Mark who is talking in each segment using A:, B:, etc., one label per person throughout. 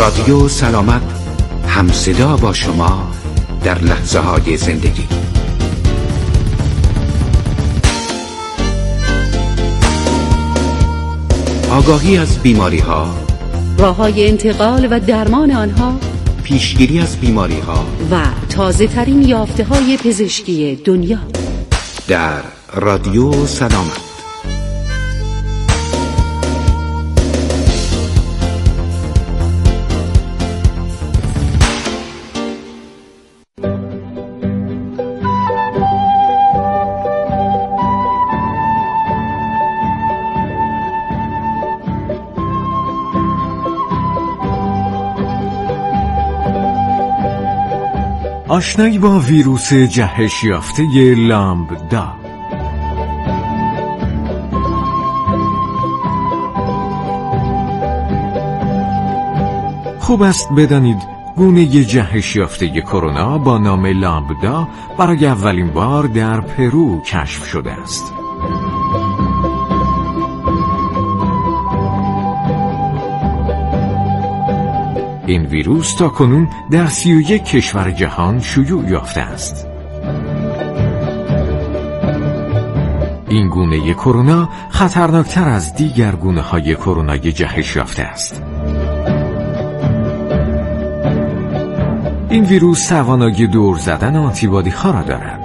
A: رادیو سلامت، همصدا با شما در لحظه های زندگی. آگاهی از بیماری ها،
B: راه های انتقال و درمان آنها،
A: پیشگیری از بیماری ها
B: و تازه ترین یافته های پزشکی دنیا
A: در رادیو سلامت.
C: آشنایی با ویروس جهش یافته لامبدا. خوب است بدانید گونه جهش یافته کرونا با نام لامبدا برای اولین بار در پرو کشف شده است. این ویروس تاکنون در 31 کشور جهان شیوع یافته است. این گونه کرونا خطرناکتر از دیگر گونه‌های کرونای جهش یافته است. این ویروس توانایی دور زدن آنتیبادی‌ها را دارد.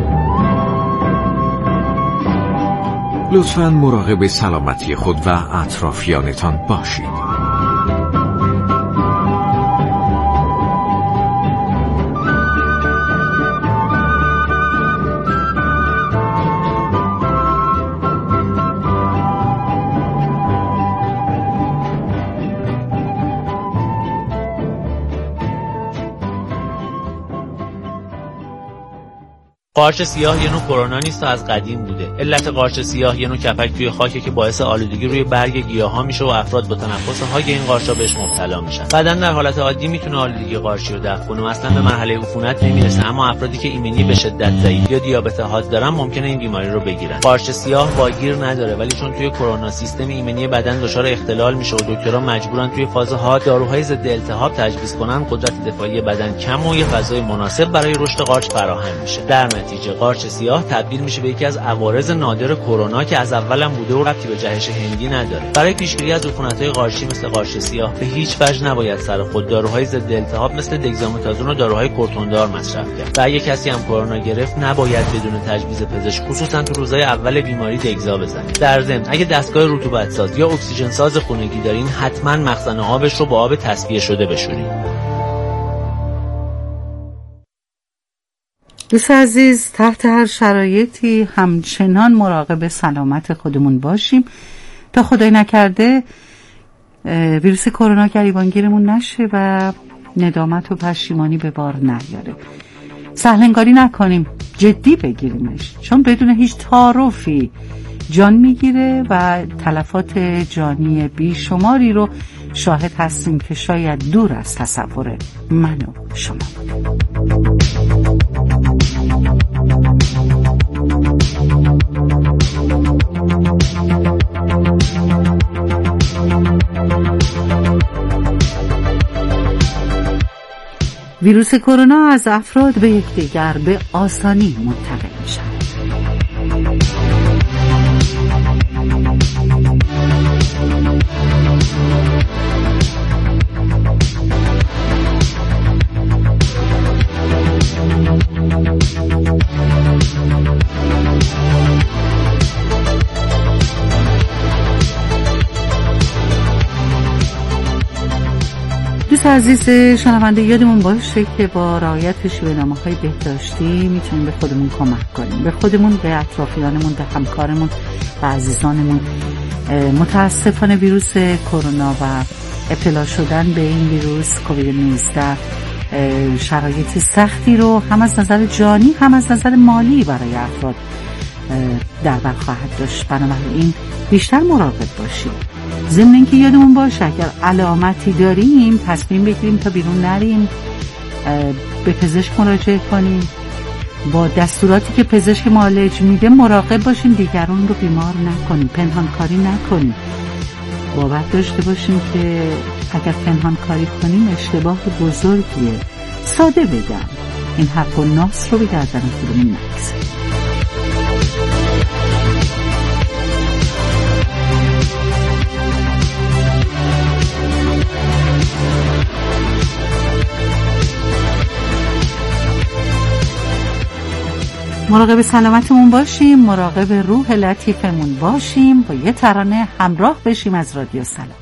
C: لطفاً مراقب سلامتی خود و اطرافیانتان باشید.
D: قارچ سیاه یه نوع کرونا نیست و از قدیم بوده. علت قارچ سیاه یه نوع کپک توی خاکه که باعث آلودگی روی برگ گیاها میشه و افراد با تنفس های این قارچا بهش مبتلا میشن. بدن در حالت عادی میتونه آلودگی قارچی رو دفع کنه و اصلا به مرحله عفونت نمیرسه، اما افرادی که ایمنی به شدت ضعیف یا دیابت حاد دارن ممکنه این بیماری رو بگیرن. قارچ سیاه واگیر نداره، ولی چون توی کرونا سیستم ایمنی بدن دچار اختلال میشه و دکترها مجبورن توی فاز حاد داروهای ضد التهاب تجویز کنن، قدرت دفاعی بدن کم و یه فضای مناسب برای رشد قارچ فراهم میشه. در نتیجه قارچ سیاه تبدیل میشه به یکی از عوارض نادر کرونا که از اولم بوده و ربطی به جهش هندی نداره. برای پیشگیری از عفونت‌های قارچی مثل قارچ سیاه به هیچ وجه نباید سر خود داروهای ضد التهاب مثل دگزامتازون و داروهای کورتوندار مصرف کرد. و اگه کسی هم کرونا گرفت نباید بدون تجویز پزشک، خصوصا تو روزهای اول بیماری، دگزا بزنید. در ضمن اگه دستگاه رطوبت ساز یا اکسیژن ساز خونگی دارین، حتما مخزن آبش رو با آب تصفیه شده بشورید.
E: دوست عزیز، تحت هر شرایطی همچنان مراقب سلامت خودمون باشیم تا خدای نکرده ویروس کرونا گریبانگیرمون نشه و ندامت و پشیمانی به بار نیاره. سهلنگاری نکنیم، جدی بگیریمش، چون بدون هیچ تعارفی جان میگیره و تلفات جانی بیشماری رو شاهد هستیم که شاید دور از تصور من و شما بوده. ویروس کرونا از افراد به یکدیگر به آسانی منتقل میشه. دوست عزیز شنونده، یادمون باشه که با رعایت شیوه‌نماهای بهداشتی میتونیم به خودمون کمک کنیم، به خودمون، به اطرافیانمون، به همکارمون و عزیزانمون. متاسفانه ویروس کرونا و ابتلا شدن به این ویروس کووید 19 شرایط سختی رو هم از نظر جانی هم از نظر مالی برای افراد در بر خواهد داشت. بنابراین بیشتر مراقب باشیم. ضمن اینکه یادمون باشه اگر علامتی داریم تصمیم بگیریم تا بیرون نریم، به پزشک مراجعه کنیم، با دستوراتی که پزشک معالج میده مراقب باشیم، دیگران رو بیمار نکنیم، پنهانکاری نکنیم. باور داشته باشیم که اگر پنهان کاری کنیم اشتباه بزرگیه. ساده بگم این حرف و ناس رو به گردن خودمون نگذاریم. مراقب سلامتمون باشیم، مراقب روح لطیفمون باشیم، با یه ترانه همراه بشیم از رادیو سلامت.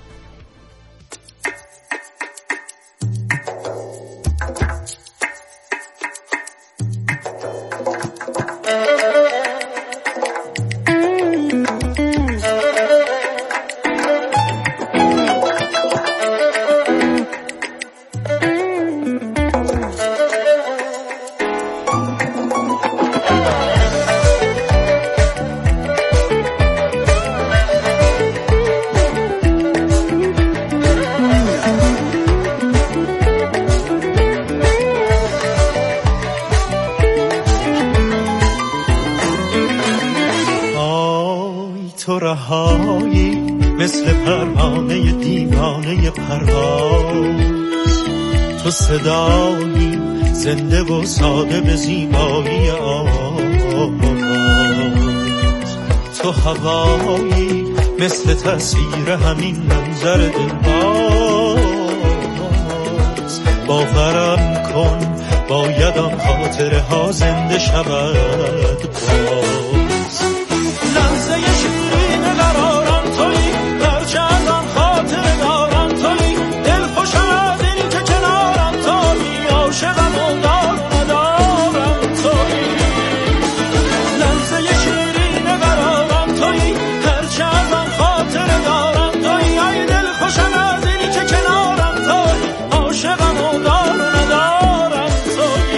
F: تو رهایی مثل پروانه دیوانه پرواز، تو صدایی زنده و ساده به زیبایی آواز، تو هوایی مثل تصویر همین منظر دلباز. باورم کن باید آن خاطره ها زنده شود باز. لحظه شیرین قرارم تویی، هرچه از آن خاطره دارم تویی، دل خوشم از این که کنارم تویی، عاشقم و دار ندارم تویی. لحظه شیرین قرارم تویی، هرچه از آن خاطره دارم تویی، ای دل خوشم از این که کنارم تویی، عاشقم و دار ندارم تویی.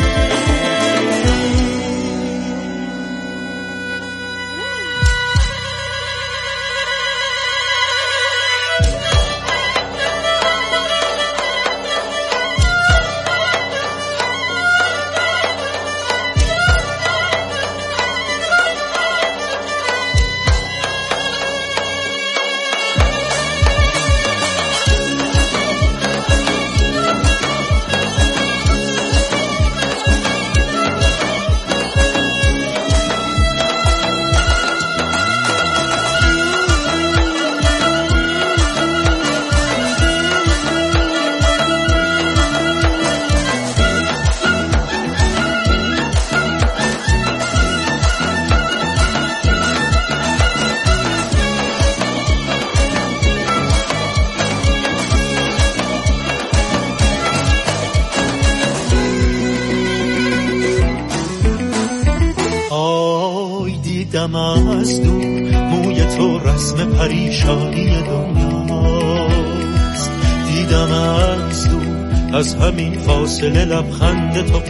F: دیدم از دور موی تو رسم پریشانی دنیاست، دیدم از دور از همین فاصله لبخند تو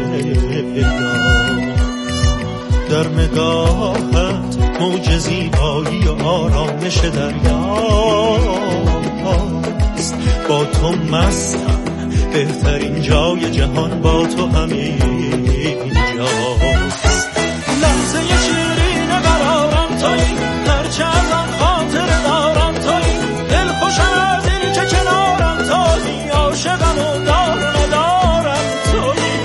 F: پیداست، در نگاهت موج زیبایی و آرامش دریاست، با تو مستم بهترین جای جهان با تو همین جاست. لحظه شیرین قرارم تویی، هرچه از آن خاطره دارم تویی، دل خوشم از این که کنارم تویی، عاشقم و دار ندارم تویی.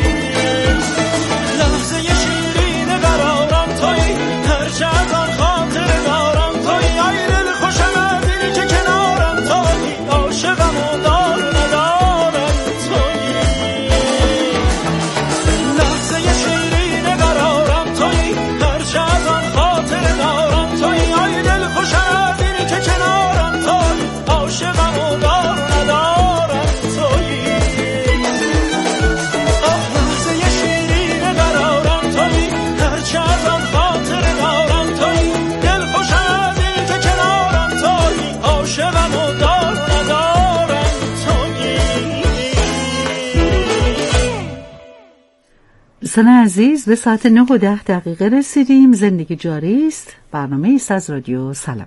F: لحظه شیرین قرارم تویی، هرچه از آن خاطره دارم تویی، ای دل خوشم از این که کنارم تویی، عاشقم و دار ندارم تویی. لحظه شیرین قرارم تویی، هرچه از آن خاطره دارم تویی، ای دل خوشم از این که کنارم تویی، عاشقم و دار ندارم تویی. لحظه شیرین قرارم تویی، هرچه از آن خاطره دارم تویی، دل خوشم از این که کنارم تویی، عاشقم و دار ندارم تویی.
E: دوستان عزیز، به ساعت 9:10 رسیدیم. زندگی جاری است، برنامه ایست از رادیو سلامت.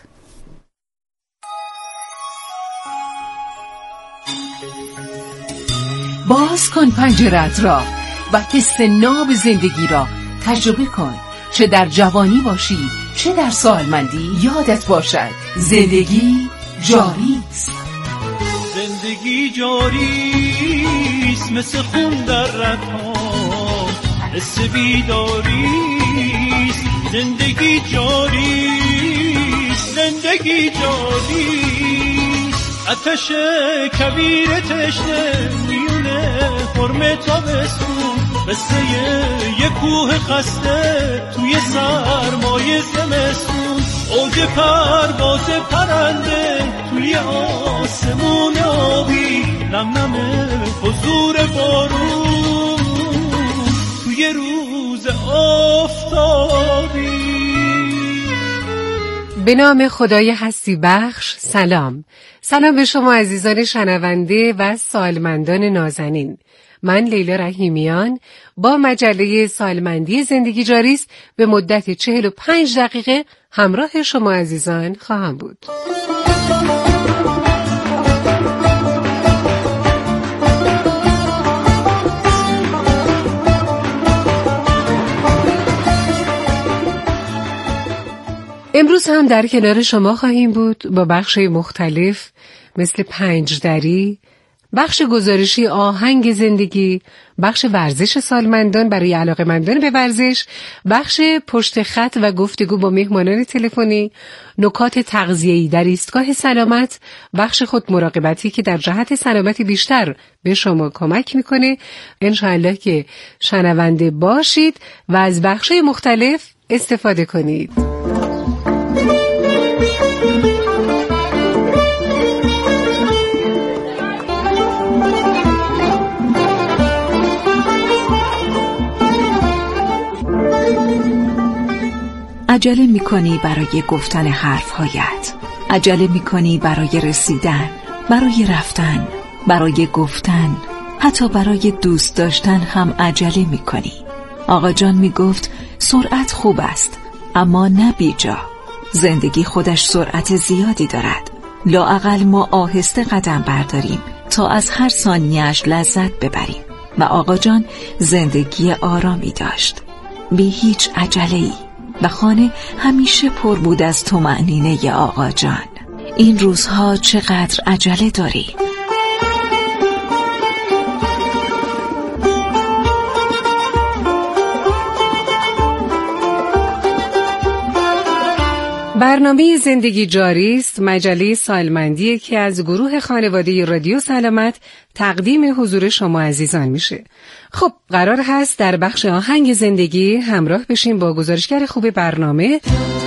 B: باز کن پنجره‌ات را و حس ناب زندگی را تجربه کن. چه در جوانی باشی
G: چه در سالمندی یادت باشد زندگی جاری است.
F: زندگی جاری است مثل خون در رگ‌ها، مثل بیداری است. زندگی جاری است، زندگی جاری است. آتش کبیر تشنه میونه حرم تابستون، مثل یه کوه خسته توی سرمای زمستون. اوج پرواز پرنده توی آسمون آبی، نم نم حضور بارون توی روز آفتابی.
H: به نام خدای هستی بخش. سلام به شما عزیزان شنونده و سالمندان نازنین. من لیلا رحیمیان با مجله سالمندی زندگی جاری است به مدت 45 دقیقه همراه شما عزیزان خواهم بود. امروز هم در کنار شما خواهیم بود با بخش مختلف مثل 5 دری، بخش گزارشی آهنگ زندگی، بخش ورزش سالمندان برای علاقه‌مندان به ورزش، بخش پشت خط و گفتگو با مهمانان تلفنی، نکات تغذیه‌ای در ایستگاه سلامت، بخش خود مراقبتی که در جهت سلامتی بیشتر به شما کمک میکنه. انشاءالله که شنونده باشید و از بخش‌های مختلف استفاده کنید.
I: عجله می‌کنی برای گفتن حرف‌هایت، عجله می‌کنی برای رسیدن، برای رفتن، برای گفتن، حتی برای دوست داشتن هم عجله می‌کنی. آقا جان میگفت سرعت خوب است اما نه بیجا. زندگی خودش سرعت زیادی دارد، لااقل ما آهسته قدم برداریم تا از هر ثانیه‌اش لذت ببریم. و آقا جان زندگی آرامی داشت، بی هیچ عجله‌ای، و خانه همیشه پر بود از طمأنینه آقا جان. این روزها چقدر عجله داری؟
H: برنامه زندگی جاری است مجله سالمندی که از گروه خانواده رادیو سلامت تقدیم حضور شما عزیزان میشه. خب قرار هست در بخش آهنگ زندگی همراه بشیم با گزارشگر خوب برنامه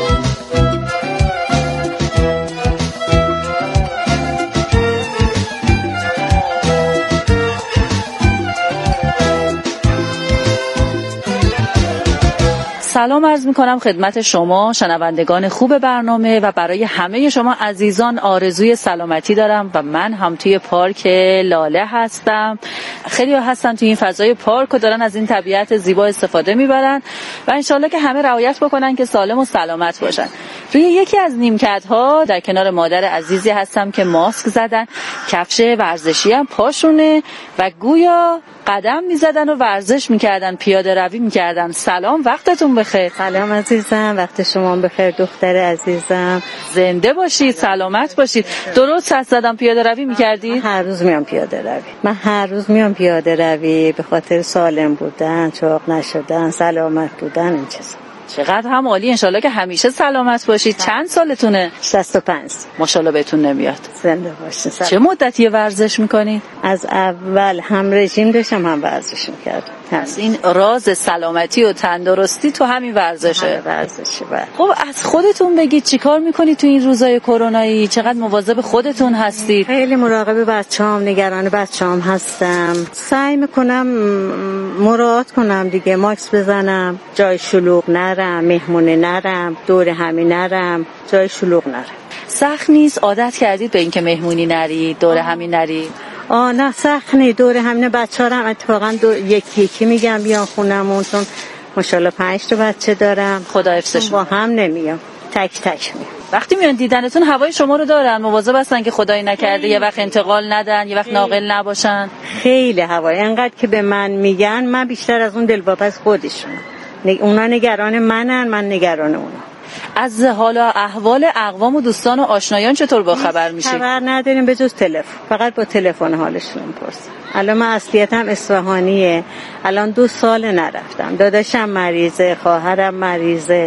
J: سلام عرض می‌کنم خدمت شما شنوندگان خوب برنامه و برای همه شما عزیزان آرزوی سلامتی دارم و من هم توی پارک لاله هستم. خیلی هستن توی این فضای پارک و دارن از این طبیعت زیبا استفاده میبرن و انشالله که همه رعایت بکنن که سالم و سلامت باشن. روی یکی از نیمکت‌ها در کنار مادر عزیزی هستم که ماسک زدن، کفش ورزشی هم پاشونه و گویا قدم میزدن و ورزش میکردن، پیاده روی میکردن. سلام، وقتتون بخیر.
K: سلام عزیزم، وقت شما بخیر دختر عزیزم.
J: زنده باشید، سلامت باشید. درست حد زدم، پیاده روی میکردی؟
K: هر روز میام پیاده روی. من هر روز میام پیاده روی به خاطر سالم بودن، چاق نشدن، سلامت بودن، این چیزا.
J: چقدر هم عالی، انشالله که همیشه سلامت باشید. چند سالتونه؟
K: 65.
J: ماشاءالله بهتون نمیاد.
K: زنده باشید.
J: چه مدتی ورزش میکنید؟
K: از اول هم رژیم داشتم هم ورزش میکردم.
J: پس این راز سلامتی و تندرستی تو همین ورزشه.
K: ورزشه.
J: خب از خودتون بگید چیکار میکنید تو این روزای کرونایی؟ چقدر مواظب خودتون هستید؟
K: خیلی مراقب بچه‌ام، نگران بچه‌ام هستم. سعی میکنم مراعات کنم دیگه، ماسک بزنم، جای شلوغ نرم، مهمونه نرم، دور همی نرم، جای شلوغ نرم.
J: سخت نیست؟ عادت کردید به اینکه مهمونی نرید، دور همی نرید؟
K: نه سخت نیست. دور همین بچه‌ها هم اتفاقا یکی میگم بیان خونمون، چون ماشاءالله 5 تا بچه دارم.
J: خدا حفظشون.
K: با هم نمیام، تک تک میام.
J: وقتی میان دیدنتون هوای شما رو دارن؟ مواظب هستن که خدایی نکرده یه وقت انتقال ندن، یه وقت ناقل نباشن؟
K: خیلی هوای، انقدر که به من میگن من بیشتر از اون دلواپس خودشونم. اونا نگران منن، من نگران اونا.
J: از حال و احوال اقوام و دوستان و آشنایان چطور با خبر میشی؟
K: خبر نداریم به جز تلفن، فقط با تلفن حالشون میپرسم. الان من اصلیتم اصفهانیه، الان 2 سال نرفتم. داداشم مریضه، خواهرم مریضه،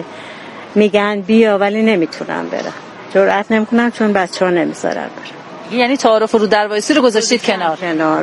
K: میگن بیا ولی نمیتونم برم، جرئت نمیکنم چون بچه‌ها نمیذارن برم.
J: یعنی تعارف رو دربایسی رو گذاشتید کنار؟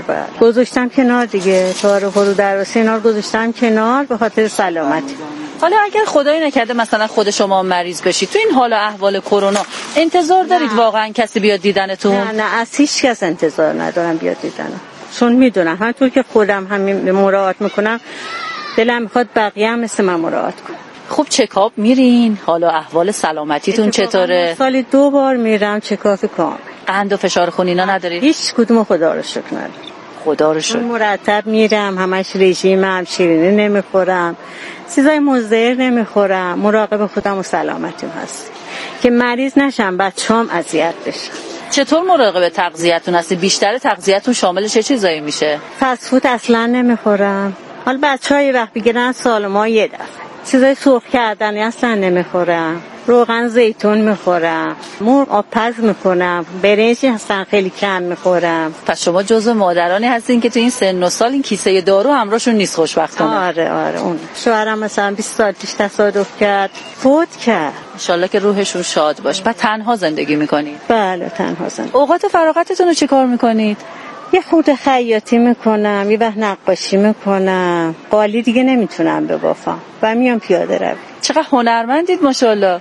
K: گذاشتم کنار دیگه، تعارف رو دربایسی اینا رو گذاشتم کنار به خاطر سلامتی.
J: حالا اگر خدایی نکرده مثلا خود شما مریض بشید تو این حال و احوال کرونا، انتظار دارید واقعا کسی بیاد دیدنتون؟
K: نه از هیچ کس انتظار ندارم بیاد دیدنم، چون میدونم همونطور که خودم همین مراعات میکنم دلم میخواد بقیه هم مثل من مراعات کنم.
J: خب چکاپ میرین؟ حالا احوال سلامتیتون چطوره؟
K: سالی 2 بار میرم چکاپ کامل.
J: قند و فشار خون اینا ندارید؟
K: هیچ کدوم خدا رو شکر ندارم.
J: خدا رو شکر.
K: مرتب میرم، همش رژیمم، شیرینی نمیخورم، چیزای مضر نمیخورم، مراقب خودم و سلامتیم هست که مریض نشم، بچه‌ام اذیت بشن.
J: چطور مراقب تغذیه‌تون هستی؟ بیشتر تغذیه‌تون شامل چه چیزایی میشه؟
K: فست فود اصلا نمیخورم. حالا بچه‌ها یه وقت بگیرن سال ما یه دفعه. چیزای سرخ کردنی اصلا نمیخورم. روغن زیتون میخورم، مرغ آبپز میکنم، برنج اصلا خیلی کم میخورم.
J: پس شما جزو مادرانی هستین که تو این سن و سال این کیسه دارو همراهشون نیست خوشبختانه.
K: آره اون شوهرم مثلا 20 سال پیش تصادف کرد، فوت کرد.
J: ان شاءالله که روحشون شاد باشه. بعد تنها زندگی میکنید؟
K: بله تنها زندگی.
J: اوقات فراغتتون رو چیکار میکنید؟
K: یه خورده خیاطی میکنم، یه وقت نقاشی میکنم، قالی دیگه نمیتونم ببافم و میام پیاده روی.
J: چقدر هنرمندید ماشاءالله.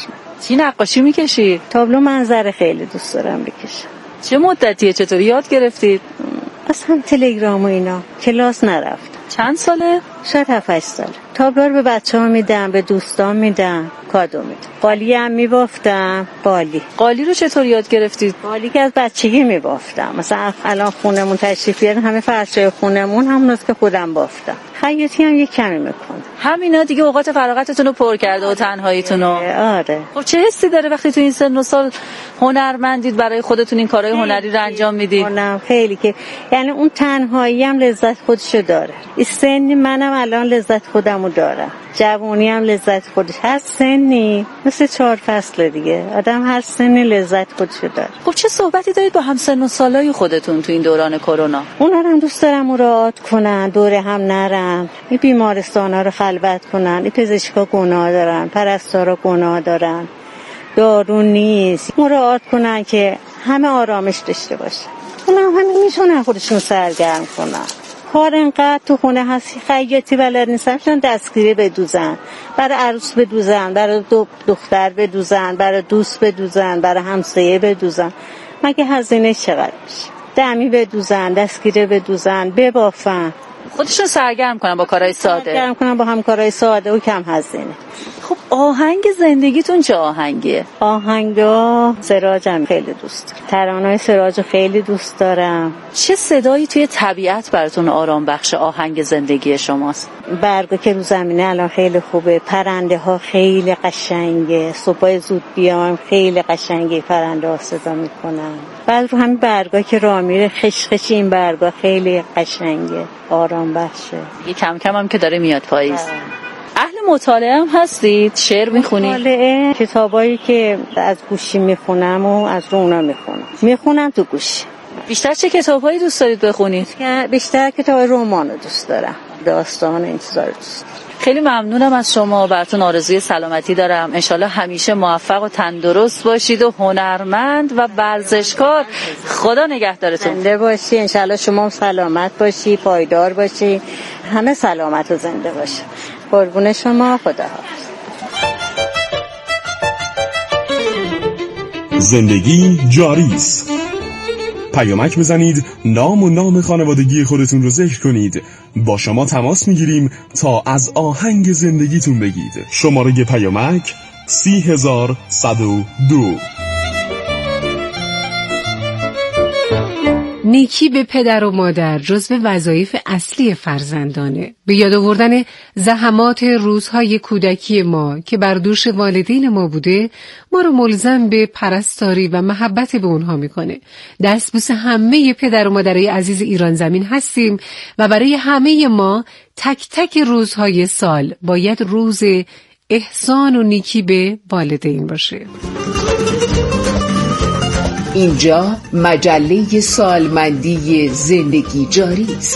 J: چی نقاشی میکشید؟
K: تابلو منظره خیلی دوست دارم بکشم.
J: چه مدتیه؟ چطوری یاد گرفتید؟
K: اصلا تلگرام و اینا، کلاس نرفتم.
J: چند ساله؟
K: شاید 7-8 ساله. تابلو رو به بچه‌ها میدم، به دوستان میدم، کادو میدم. قالی هم میبافتم.
J: قالی رو چطور یاد گرفتید؟
K: قالی که از بچگی میبافتم. مثلا الان خونمون تشریف بیارن، همه فرشای خونمون هموناست که خودم بافتم. خیاطی هم یه کمی میکنم.
J: همینا دیگه اوقات فراغتتون رو پر کرده و تنهاییتون رو.
K: آره.
J: خب چه حسی داره وقتی تو این سن و سال هنرمندید، برای خودتون این کارهای هنری رو انجام میدید؟
K: خیلی که یعنی اون تنهایی هم لذت خودشو داره. این سنی منم الان لذت خودمو دارم. جوونی هم لذت خودش. هر سنی مثل 4 فصل دیگه، آدم هر سنی لذت خودشو داره.
J: خب چه صحبتی دارید با همسن و سالای خودتون تو این دوران کرونا؟
K: اونا هم دوست دارم مراعات کنن، دوره هم نرن، این بیمارستانا رو خلوت کنن. این پزشکا گناه دارن، پرستارا گناه دارن، دارو نیست. مراعات کنن که همه آرامش داشته باشن. اونا هم میتونن خودشون سرگرم کنن. کار انقدر تو خونه هستی، خیاطی بلد نیستن، میتونن دستگیری بدوزن، برای عروس بدوزن، برای دختر بدوزن، برای دوست بدوزن، برای همسایه بدوزن. مگه هزینه چقدر میشه؟ دمی بدوزن، دستگیری بدوزن، ببافن.
J: خودشون سرگرم کنن با کارهای ساده.
K: سرگرم کنن با همکارای ساده و کم هزینه.
J: خب آهنگ زندگیتون چه آهنگیه؟
K: آهنگا سراجم خیلی دوست دارم. ترانه‌های سراج خیلی دوست دارم.
J: چه صدایی توی طبیعت براتون آرام بخش آهنگ زندگی شماست؟
K: برگا که رو زمینه الان خیلی خوبه، پرنده ها خیلی قشنگه، صبح زود بیام خیلی قشنگه پرنده ها صدا میکنن. بعد رو همین برگا که راه میره خشخش این برگا خیلی قشنگه، آرام بخشه.
J: یه کم کم هم که داره میاد پاییز. اهل مطالعه هم هستید؟ شعر میخونید؟
K: مطالعه کتابایی که از گوشی میخونم و از رونا میخونم تو گوشی.
J: بیشتر چه کتابایی دوست دارید بخونید؟
K: بیشتر کتاب رمان رو دوست دارم، داستان این چیزا رو دوست دارم.
J: خیلی ممنونم از شما، براتون آرزوی سلامتی دارم. انشالله همیشه موفق و تندرست باشید و هنرمند و ورزشکار. خدا نگهدارتون.
K: زنده باشی، انشالله شما سلامت باشی، پایدار باشی، همه سلامت و زنده باشی. قربون شما، خدا حافظ.
L: زندگی جاری است. پیامک بزنید، نام و نام خانوادگی خودتون رو ذکر کنید. با شما تماس میگیریم تا از آهنگ زندگیتون بگید. شماره پیامک 30102.
H: نیکی به پدر و مادر جزو وظایف اصلی فرزندانه. به یاد آوردن زحمات روزهای کودکی ما که بر دوش والدین ما بوده، ما رو ملزم به پرستاری و محبت به اونها میکنه. دستبوس همه پدر و مادرای عزیز ایران زمین هستیم و برای همه ما تک تک روزهای سال باید روز احسان و نیکی به والدین باشه.
G: اینجا مجله سالمندی زندگی جاری است.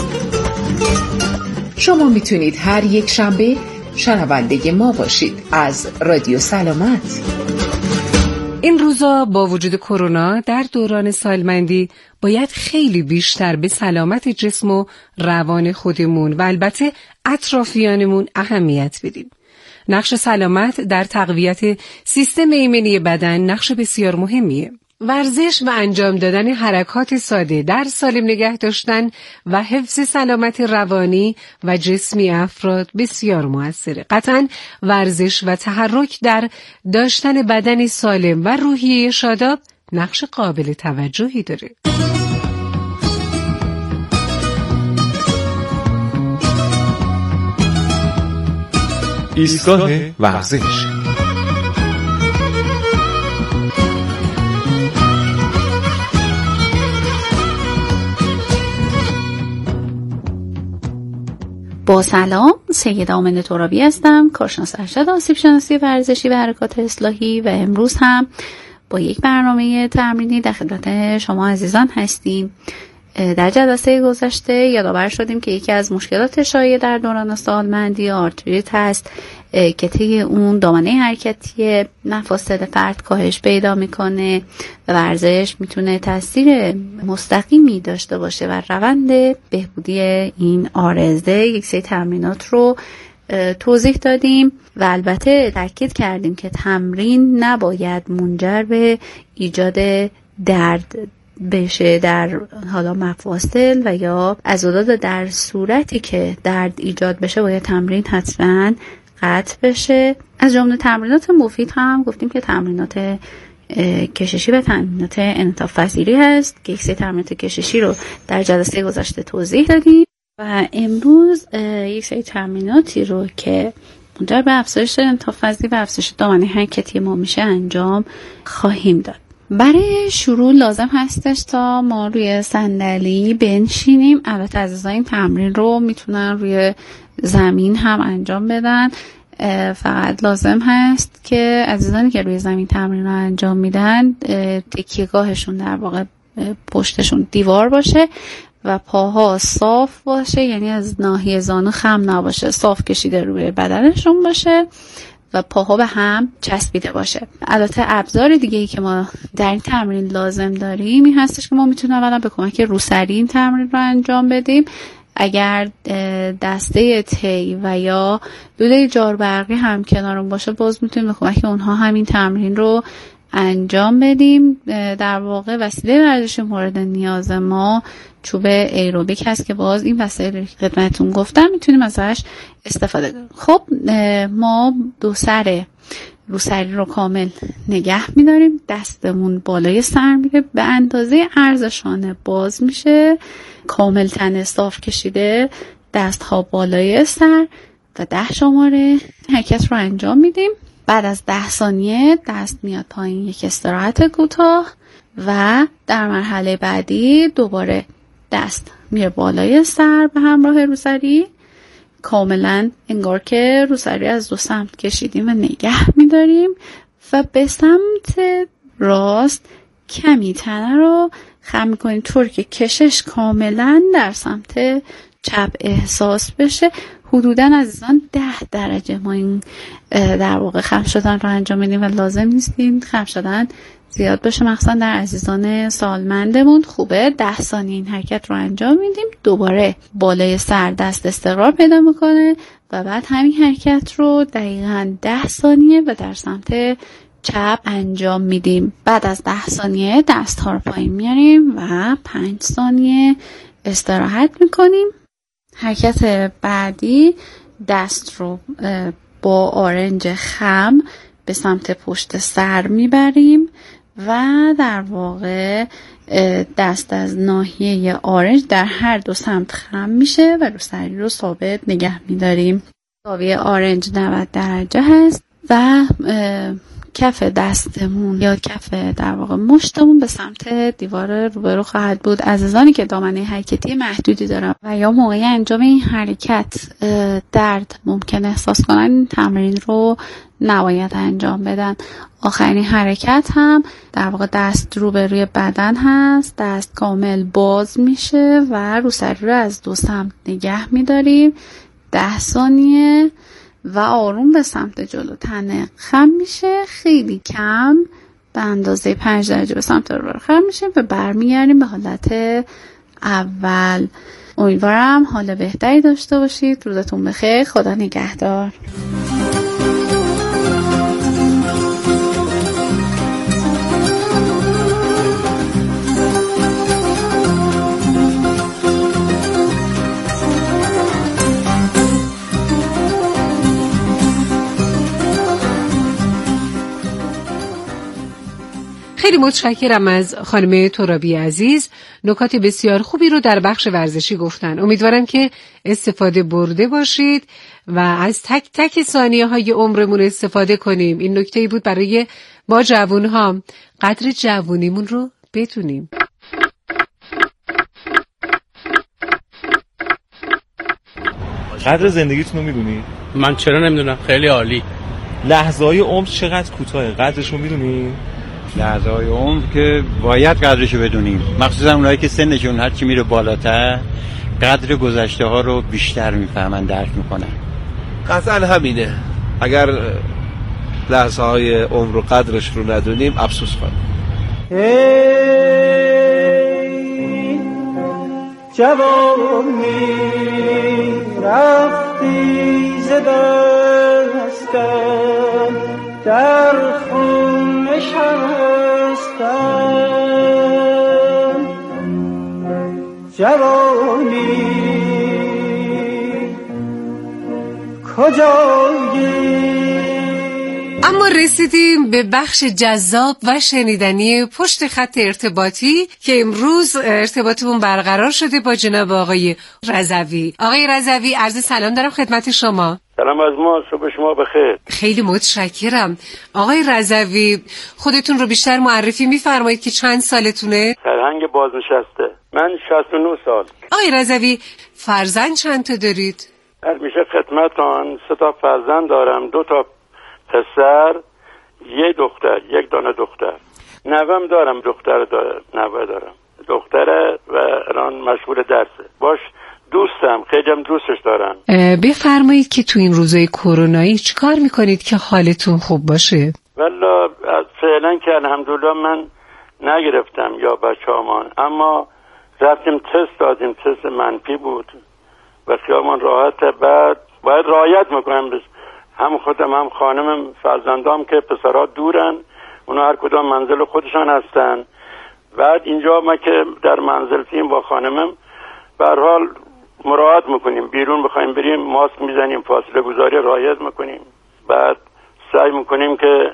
G: شما میتونید هر یک شنبه شنونده ما باشید از رادیو سلامت.
H: این روزا با وجود کرونا در دوران سالمندی باید خیلی بیشتر به سلامت جسم و روان خودمون و البته اطرافیانمون اهمیت بدیم. نقش سلامت در تقویت سیستم ایمنی بدن نقش بسیار مهمیه. ورزش و انجام دادن حرکات ساده در سالم نگه داشتن و حفظ سلامت روانی و جسمی افراد بسیار موثره. قطعاً ورزش و تحرک در داشتن بدن سالم و روحیه شاداب نقش قابل توجهی داره.
C: ایستگاه ورزش.
M: با سلام، سید آمنه ترابی هستم، کارشناس ارشد آسیب شناسی ورزشی و حرکات اصلاحی و امروز هم با یک برنامه تمرینی در خدمت شما عزیزان هستیم. در جلسه گذشته یادآور شدیم که یکی از مشکلات شایع در دوران سالمندی آرتریت هست که طی اون دامنه حرکتی مفاصل فرد کاهش پیدا میکنه و ورزش میتونه تاثیر مستقیمی داشته باشه و روند بهبودی این عارضه. یک سری تمرینات رو توضیح دادیم و البته تاکید کردیم که تمرین نباید منجر به ایجاد درد بشه در حالا مفاصل و یا عضلات. در صورتی که درد ایجاد بشه باید تمرین حتما قطع بشه. از جمله تمرینات مفید هم گفتیم که تمرینات کششی و تمرینات انعطاف پذیری هست که یک سری تمرینات کششی رو در جلسه گذشته توضیح دادیم و امروز یک سری تمریناتی رو که منجر به افزایش انعطاف پذیری و افزایش دامنه حرکتی ما میشه انجام خواهیم داد. برای شروع لازم هستش تا ما روی صندلی بنشینیم. البته عزیزان این تمرین رو میتونن روی زمین هم انجام بدن، فقط لازم هست که عزیزانی که روی زمین تمرین رو انجام میدن تکیهگاهشون در واقع پشتشون دیوار باشه و پاها صاف باشه، یعنی از ناحیه زانو خم نباشه، صاف کشیده روی بدنشون باشه و پاها به هم چسبیده باشه. البته ابزار دیگه ای که ما در این تمرین لازم داریم این هستش که ما میتونیم اولا به کمک روسری این تمرین رو انجام بدیم. اگر دسته تی و یا لوله جاربرقی هم کنارمون باشه باز میتونیم به کمک اونها همین تمرین رو انجام بدیم. در واقع وسیله ورزشی مورد نیاز ما چوب ایروبیک هست که باز این وسایل خدمتتون گفتم میتونیم ازش استفاده کنیم. خب ما دو سر روسری رو کامل نگه میداریم، دستمون بالای سر میره، به اندازه عرض شانه باز میشه، کامل تن صاف کشیده، دست ها بالای سر و 10 شماره حرکت رو انجام میدیم. بعد از 10 ثانیه دست میاد پایین، یک استراحت کوتاه و در مرحله بعدی دوباره دست میره بالای سر به همراه روسری، کاملا انگار که روسری از دو سمت کشیدیم و نگه میداریم و به سمت راست کمی تنه رو خم میکنیم طور که کشش کاملا در سمت چپ احساس بشه. حدوداً عزیزان 10 درجه ما این در واقع خم شدن رو انجام میدیم و لازم نیست این خم شدن زیاد باشه، مخصوصا در عزیزان سالمندمون خوبه. 10 ثانیه این حرکت رو انجام میدیم، دوباره بالای سر دست استقرار پیدا میکنه و بعد همین حرکت رو دقیقاً 10 ثانیه و در سمت چپ انجام میدیم. بعد از 10 ثانیه دست ها رو پایین میاریم و 5 ثانیه استراحت میکنیم. حرکت بعدی دست رو با آرنج خم به سمت پشت سر میبریم و در واقع دست از ناحیه آرنج در هر دو سمت خم میشه و روسری رو ثابت نگه میداریم. زاویه آرنج 90 درجه هست و کف دستمون یا کف در واقع مشتمون به سمت دیوار روبرو خواهد بود. عزیزانی که دامنه حرکتی محدودی دارن و یا موقع انجام این حرکت درد ممکن احساس کنن، این تمرین رو نباید انجام بدن. آخرین حرکت هم در واقع دست روبروی بدن هست، دست کامل باز میشه و روسری رو از دو سمت نگه میداریم 10 ثانیه و آروم به سمت جلو تنه خم میشه، خیلی کم به اندازه 5 درجه به سمت رو خم میشه و برمیگردیم به حالت اول. امیدوارم حال بهتری داشته باشید. روزتون بخیر. خدا نگهدار.
H: خیلی متشکرم از خانم ترابی عزیز. نکات بسیار خوبی رو در بخش ورزشی گفتن. امیدوارم که استفاده برده باشید و از تک تک ثانیه های عمرمون استفاده کنیم. این نکته بود برای ما جوان‌ها، قدر جوونیمون رو بدونیم.
N: قدر زندگیتون رو میدونی؟
O: من چرا نمیدونم؟ خیلی عالی.
N: لحظه های عمر چقدر کوتاهه، قدرش رو میدونی؟
O: لحظه های عمر که باید قدرش رو بدونیم، مخصوصا اونایی که سنشون هرچی میره بالاتر قدر گذشته ها رو بیشتر میفهمن، درک میکنن.
P: قطعا همینه. اگر لحظه های عمر رو قدرش رو ندونیم افسوس کنیم.
F: جوانی رفتی ز دستم در خون شهستم، جوانی کجایی؟
H: اما رسیدیم به بخش جذاب و شنیدنی پشت خط ارتباطی که امروز ارتباطمون برقرار شده با جناب آقای رضوی. آقای رضوی، عرض سلام دارم خدمت شما.
Q: سلام از ما، صبح شما بخیر.
H: خیلی متشکرم. آقای رضوی، خودتون رو بیشتر معرفی می‌فرمایید که چند سالتونه؟
Q: سرهنگ بازنشسته. من 69 سال.
H: آقای رضوی، فرزند چند تا دارید؟
Q: میشه خدمتان 3 تا فرزند دارم، 2 تا پسر، 1 دختر، 1 دانه دختر. نوام دارم، نوه دارم. دختره و الان مشغول درسه. باش دوستم، خیلی هم دوستش دارم.
H: بفرمایید که تو این روزای کرونایی چیکار میکنید که حالتون خوب باشه؟
Q: والا فعلا که الحمدلله من نگرفتم یا بچه‌هامان، اما رفتیم تست دادیم، تست منفی بود و خیالمان راحته. بعد باید رعایت میکنم، هم خودم هم خانمم، فرزندام که پسرها دورن، اونا هر کدام منزل خودشان هستن. بعد اینجا ما که در منزل تیم با خانمم به هر حال مراعات میکنیم، بیرون بخوایم بریم ماسک میزنیم، فاصله گذاری رعایت میکنیم. بعد سعی میکنیم که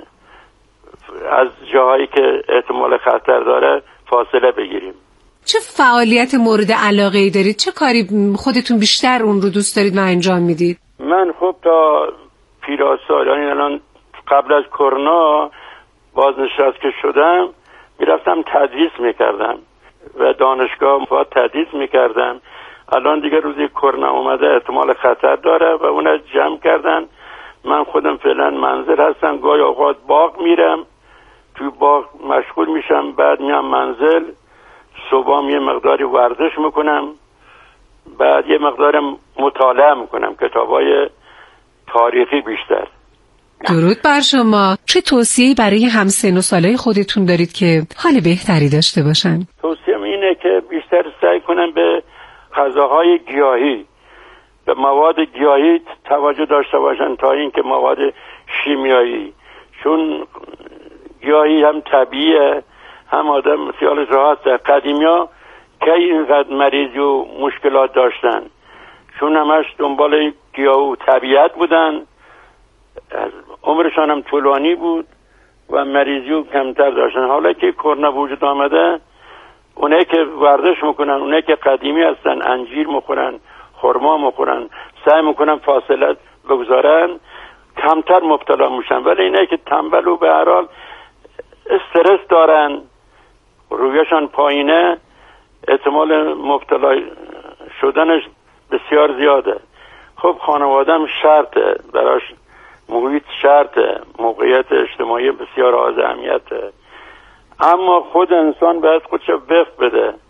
Q: از جاهایی که احتمال خطر داره فاصله بگیریم.
H: چه فعالیت مورد علاقه دارید؟ چه کاری خودتون بیشتر اون رو دوست دارید و انجام میدید؟
Q: من خب تا پیراسال، یعنی الان قبل از کرونا بازنشسته که شدم میرفتم تدریس میکردم و دانشگاه باید تدریس میکردم. الان دیگه روزی کرونا اومده احتمال خطر داره و اون جمع کردن. من خودم فعلا منزل هستم، گاهی اوقات باغ میرم، توی باغ مشغول میشم، بعد میام منزل، صبحام یه مقداری ورزش میکنم، بعد یه مقدارم مطالعه میکنم، کتابای تاریخی بیشتر.
H: درود بر شما. چه توصیه‌ای برای همسن و سالای خودتون دارید که حال بهتری داشته باشن؟
Q: توصیه‌م اینه که بیشتر سعی کنم به غذاهای گیاهی، به مواد گیاهی توجه داشته باشن تا اینکه مواد شیمیایی، چون گیاهی هم طبیعیه، هم آدم خیالش راحته. قدیمیا که اینقدر مریضی و مشکلات داشتن، چون همش دنبال گیاه و طبیعت بودن، عمرشان هم طولانی بود و مریضی و کمتر داشتن. حالا که کرونا وجود آمده، اونایی که ورزش میکنن، اونایی که قدیمی هستن، انجیر میخورن، خرما میخورن، سعی میکنن فاصله بگذارن، کمتر مبتلا میشن، ولی اینه که تنبل و به هر حال استرس دارن، رویشان پایینه، احتمال مبتلا شدنش بسیار زیاده. خب خانوادم شرطه براش، محیط شرطه، موقعیت اجتماعی بسیار از اهمیته، اما خود انسان باید خودش وقت بده.